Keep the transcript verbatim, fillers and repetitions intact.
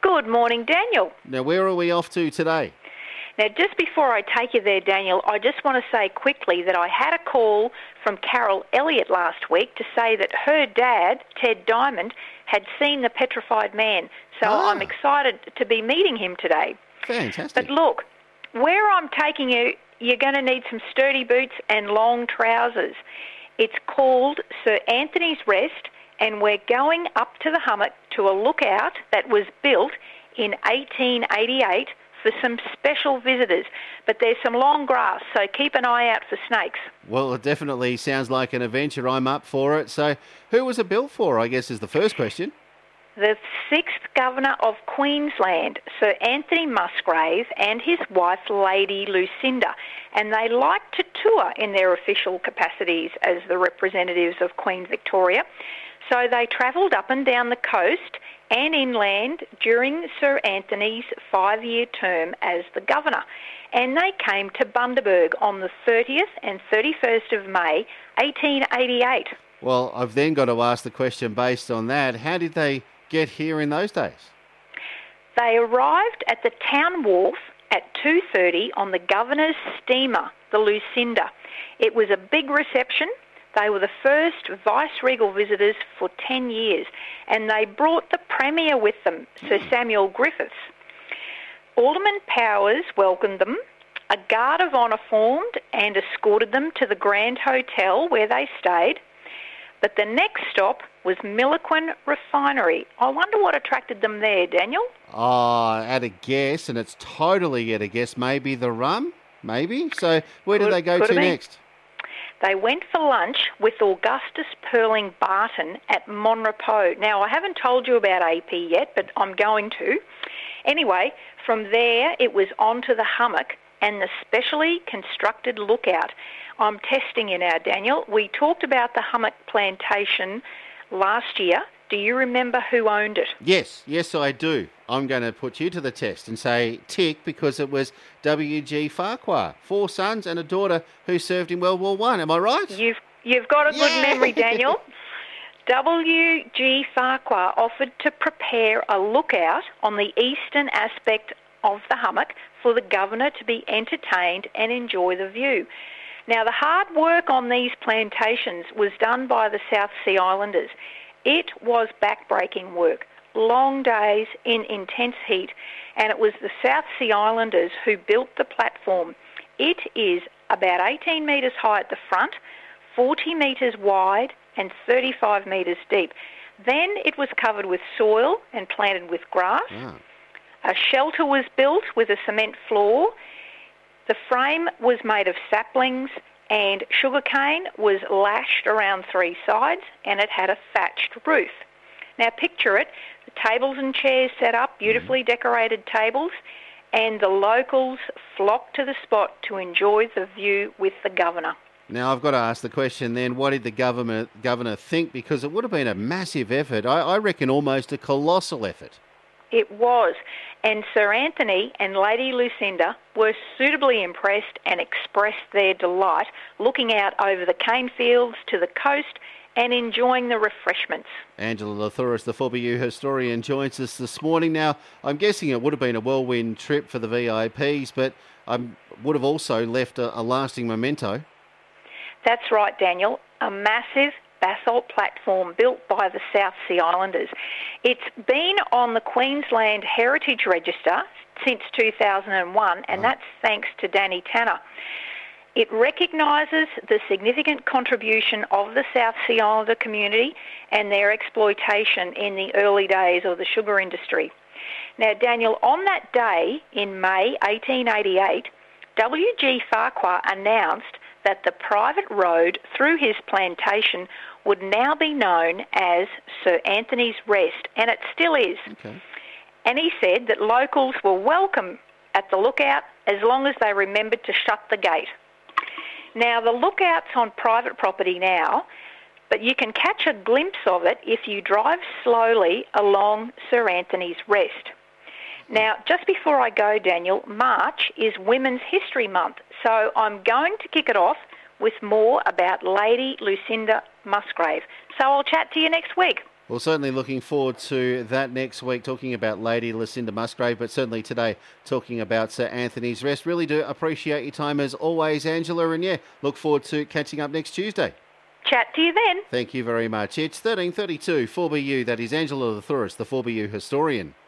Good morning, Daniel. Now, where are we off to today? Now, just before I take you there, Daniel, I just want to say quickly that I had a call from Carol Elliott last week to say that her dad, Ted Diamond, had seen the petrified man. So Ah. I'm excited to be meeting him today. Fantastic. But look, where I'm taking you, you're going to need some sturdy boots and long trousers. It's called Sir Anthony's Rest, and we're going up to the hummock to a lookout that was built in eighteen eighty-eight for some special visitors. But there's some long grass, so keep an eye out for snakes. Well, it definitely sounds like an adventure. I'm up for it. So who was it built for, I guess, is the first question. The sixth Governor of Queensland, Sir Anthony Musgrave, and his wife, Lady Lucinda. And they like to tour in their official capacities as the representatives of Queen Victoria. So they travelled up and down the coast and inland during Sir Anthony's five-year term as the Governor. And they came to Bundaberg on the thirtieth and thirty-first of May, eighteen eighty-eight. Well, I've then got to ask the question based on that. How did they get here in those days? They arrived at the town wharf at two thirty on the Governor's steamer, the Lucinda. It was a big reception. They were the first vice-regal visitors for ten years, and they brought the Premier with them, Sir Samuel Griffiths. Alderman Powers welcomed them. A guard of honour formed and escorted them to the Grand Hotel where they stayed. But the next stop was Milliquin Refinery. I wonder what attracted them there, Daniel? Oh, at a guess, and it's totally at a guess, maybe the rum? Maybe? So where did Could- they go could to have been. next? They went for lunch with Augustus Perling Barton at Monrepos. Now, I haven't told you about A P yet, but I'm going to. Anyway, from there it was on to the hummock and the specially constructed lookout. I'm testing you now, Daniel. We talked about the hummock plantation last year. Do you remember who owned it? Yes, yes, I do. I'm going to put you to the test and say tick because it was W G Farquhar, four sons and a daughter who served in World War One. Am I right? You've you've got a good Yeah. memory, Daniel. W G Farquhar offered to prepare a lookout on the eastern aspect of the hummock for the Governor to be entertained and enjoy the view. Now, the hard work on these plantations was done by the South Sea Islanders. It was back-breaking work, long days in intense heat, and it was the South Sea Islanders who built the platform. It is about eighteen metres high at the front, forty metres wide and thirty-five metres deep. Then it was covered with soil and planted with grass. Ah. A shelter was built with a cement floor. The frame was made of saplings and sugarcane was lashed around three sides and it had a thatched roof. Now picture it, the tables and chairs set up, beautifully decorated tables, and the locals flocked to the spot to enjoy the view with the Governor. Now, I've got to ask the question then, what did the government, Governor think? Because it would have been a massive effort. I, I reckon almost a colossal effort. It was, and Sir Anthony and Lady Lucinda were suitably impressed and expressed their delight looking out over the cane fields to the coast and enjoying the refreshments. Angela Lathouris, the four B U historian, joins us this morning. Now, I'm guessing it would have been a whirlwind trip for the V I Ps, but I would have also left a, a lasting memento. That's right, Daniel. A massive basalt platform built by the South Sea Islanders. It's been on the Queensland Heritage Register since two thousand one, and that's thanks to Danny Tanner. It recognises the significant contribution of the South Sea Islander community and their exploitation in the early days of the sugar industry. Now, Daniel, on that day in May eighteen eighty-eight, W G Farquhar announced that the private road through his plantation would now be known as Sir Anthony's Rest, and it still is. Okay. And he said that locals were welcome at the lookout as long as they remembered to shut the gate. Now, the lookout's on private property now, but you can catch a glimpse of it if you drive slowly along Sir Anthony's Rest. Now, just before I go, Daniel, March is Women's History Month, so I'm going to kick it off with more about Lady Lucinda Musgrave. So I'll chat to you next week. Well, certainly looking forward to that next week, talking about Lady Lucinda Musgrave, but certainly today talking about Sir Anthony's Rest. Really do appreciate your time as always, Angela, and yeah, look forward to catching up next Tuesday. Chat to you then. Thank you very much. It's thirteen thirty-two, four B U. That is Angela Lethuris, the four B U historian.